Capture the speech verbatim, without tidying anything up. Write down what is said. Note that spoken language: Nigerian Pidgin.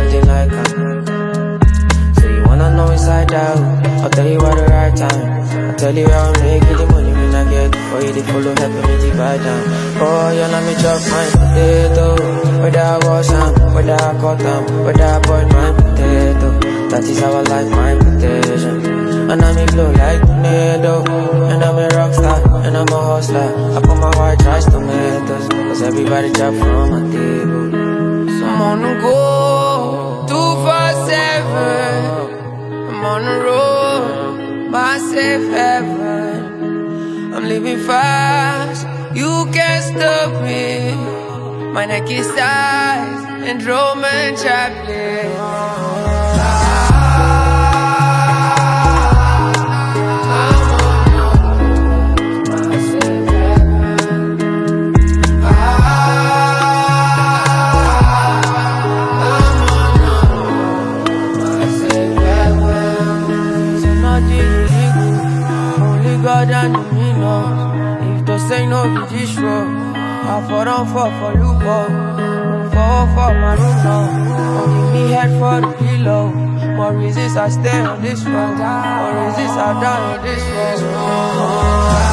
they like her. So you wanna know inside out, I'll tell you at the right time. I'll tell you how I make it, the money when I get it. For you to follow, helping me divide down. Oh, you know me chop my potato. Whether I wash am, whether I cut them, whether I boil my potato. That is how I like my potato. And I'm a glow like tornado. And I'm a rock star, and I'm a hustler. I put my white rice tomatoes, cause everybody drop from my table. So I'm on the go, two four seven. I'm on the road, my safe heaven. I'm living fast, you can't stop me. My neck is tight, and Roman Chaplin. God and me know. If to say no be this road, I for don't fall for loophole. Fall for my room now. Don't give me head for the pillow. More reasons I stay on this road, more reasons I die on this road.